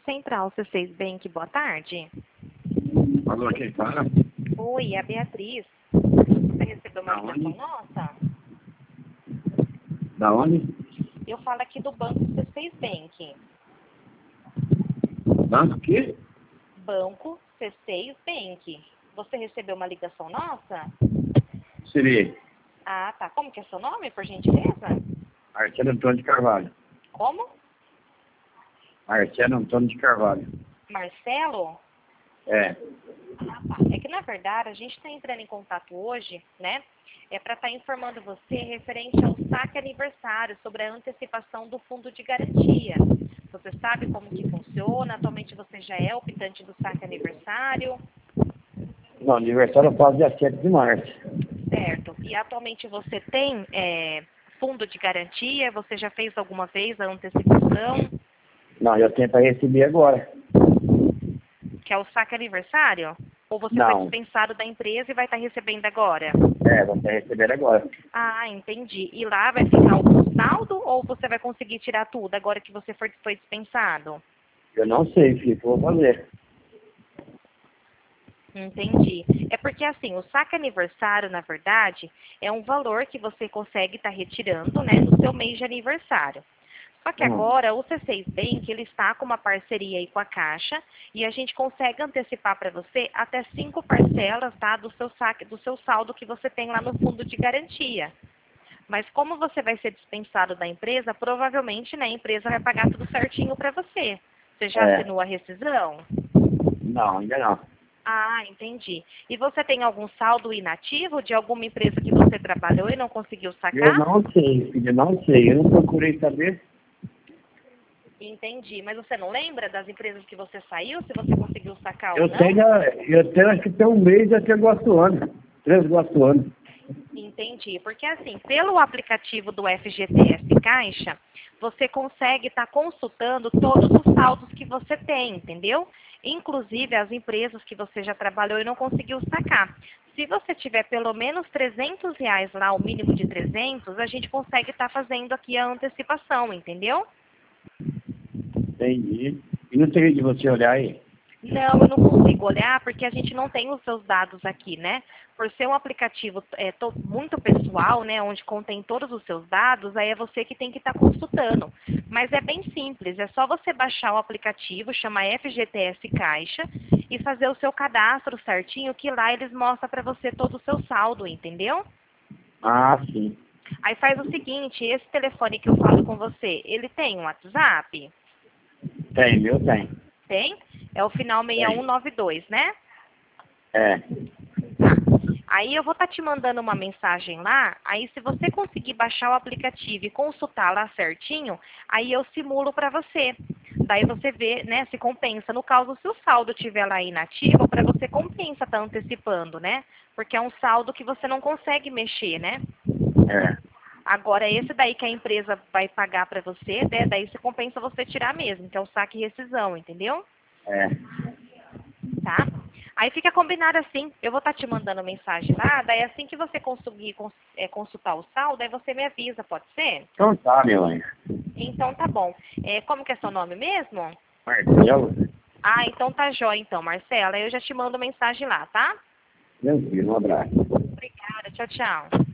Central C6 Bank, boa tarde. Alô, quem fala? Oi, é a Beatriz. Você recebeu uma ligação nossa? Da onde? Eu falo aqui do Banco C6 Bank. Banco quê? Banco C6 Bank. Você recebeu uma ligação nossa? Seria Ah, tá. Como que é seu nome, por gentileza? Marcelo Antônio de Carvalho. Como? Marcelo Antônio de Carvalho. Marcelo? É. Ah, tá. É que, na verdade, a gente está entrando em contato hoje, né? É para estar informando você referente ao saque aniversário sobre a antecipação do fundo de garantia. Você sabe como que funciona? Atualmente você já é optante do saque aniversário, Não, aniversário eu faço dia 7 de março. certo? E atualmente você tem fundo de garantia? Você já fez alguma vez a antecipação, Não, eu tenho para receber agora. que é o saque aniversário? Ou você foi Não. dispensado da empresa e vai estar recebendo agora? É, vou até receber agora. Ah, entendi. E lá vai ficar o saldo ou você vai conseguir tirar tudo agora que você foi dispensado? Eu não sei, filho, o que eu vou fazer. Entendi. É porque assim, o saque aniversário, na verdade, é um valor que você consegue estar retirando, né, no seu mês de aniversário. Só que agora o C6 Bank, ele está com uma parceria aí com a Caixa e a gente consegue antecipar para você até 5 parcelas, tá, do seu saque, do seu saldo que você tem lá no fundo de garantia. Mas como você vai ser dispensado da empresa, provavelmente, né, a empresa vai pagar tudo certinho para você. Você já É. assinou a rescisão? Não, ainda não. Ah, entendi. E você tem algum saldo inativo de alguma empresa que você trabalhou e não conseguiu Eu sacar? não sei, filho, eu não sei. Eu não procurei saber. Entendi. Mas você não lembra das empresas que você saiu, se você conseguiu sacar ou Eu não? tenho, acho que tem um mês até agosto do ano. 3 de agosto do ano. Entendi. Porque assim, pelo aplicativo do FGTS Caixa, você consegue estar consultando todos os saldos que você tem, entendeu? Inclusive as empresas que você já trabalhou e não conseguiu sacar. Se você tiver pelo menos R$ 300 lá, o mínimo de 300, a gente consegue estar fazendo aqui a antecipação, entendeu? Entendi. E não tem de você olhar aí? Não, eu não consigo olhar porque a gente não tem os seus dados aqui, né? Por ser um aplicativo muito pessoal, né, onde contém todos os seus dados, aí é você que tem que estar consultando. Mas é bem simples, é só você baixar o aplicativo, chama FGTS Caixa, e fazer o seu cadastro certinho, que lá eles mostram para você todo o seu saldo, entendeu? Ah, sim. Aí faz o seguinte, esse telefone que eu falo com você, ele tem um WhatsApp? Tem, meu tem. Tem? É o final Tem. 6192, né? É. Tá. Aí eu vou estar te mandando uma mensagem lá, aí se você conseguir baixar o aplicativo e consultar lá certinho, aí eu simulo para você. Daí você vê, né, se compensa. No caso, se o saldo estiver lá inativo, para você compensa estar antecipando, né? Porque é um saldo que você não consegue mexer, né? É. Agora, esse daí que a empresa vai pagar para você, né, daí se compensa você tirar mesmo, que é o saque e rescisão, entendeu? É. Tá? Aí fica combinado assim, eu vou estar te mandando mensagem lá, daí assim que você conseguir consultar o saldo, aí você me avisa, pode ser? Então tá, meu anjo. Então tá bom. Como que é seu nome mesmo? Marcelo, Ah, então tá jóia então, Marcela, eu já te mando mensagem lá, tá? tranquilo, um abraço. Obrigada, tchau, tchau.